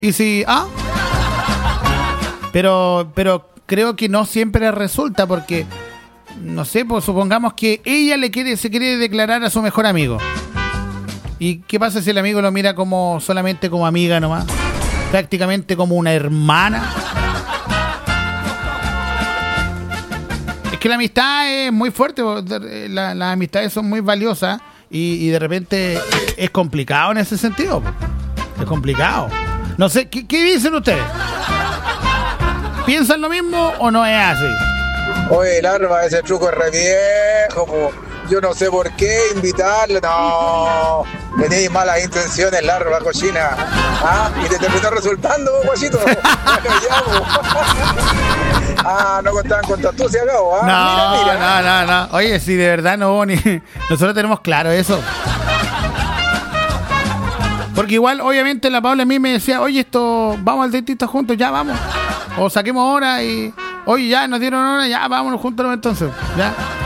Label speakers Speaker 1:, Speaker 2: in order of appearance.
Speaker 1: Y si, pero creo que no siempre resulta porque, no sé, pues supongamos que ella se quiere declarar a su mejor amigo. ¿Y qué pasa si el amigo lo mira solamente como amiga nomás? Prácticamente como una hermana. Es que la amistad es muy fuerte, las amistades son muy valiosas y de repente es complicado en ese sentido. Es complicado. No sé, ¿qué dicen ustedes? ¿Piensan lo mismo o no es así?
Speaker 2: Oye, Larva, ese truco es re viejo, po. Yo no sé por qué invitarlo, no. Tenéis malas intenciones, Larva, cochina. Y te terminó resultando, guachito. No contaban con tu astucia acá,
Speaker 1: No. Oye, si de verdad no hubo ni... Nosotros tenemos claro eso. Porque igual, obviamente, la Paula a mí me decía, oye, vamos al dentista juntos, ya vamos. O saquemos hora y... Oye, ya nos dieron hora, ya vámonos juntos entonces. Ya.